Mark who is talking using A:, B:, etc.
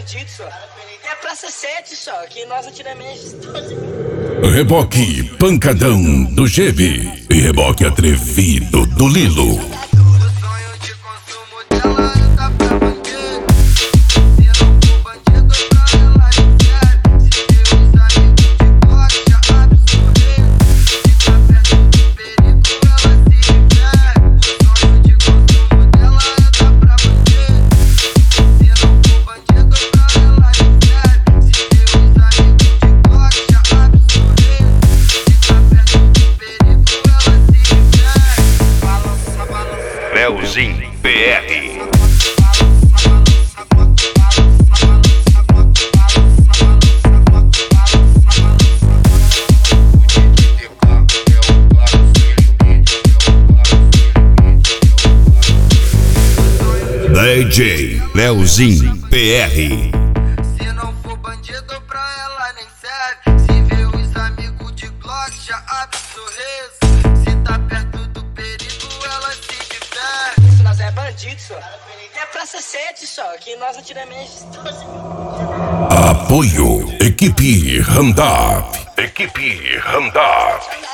A: bandido só. É praça 7 só, que nós atiramos.
B: Reboque pancadão do Chevy e reboque atrevido do Lilo.
C: Leozinho BR. DJ Leozinho BR.
D: Se não for bandido pra ela nem serve. Se vê os amigos de Glock já abre sorriso. Se tá perto do perigo ela se diverte.
A: Se nós é bandido só. É praça 7 só, que nós atiramos.
B: Apoio Equipe Randap. Equipe Randap.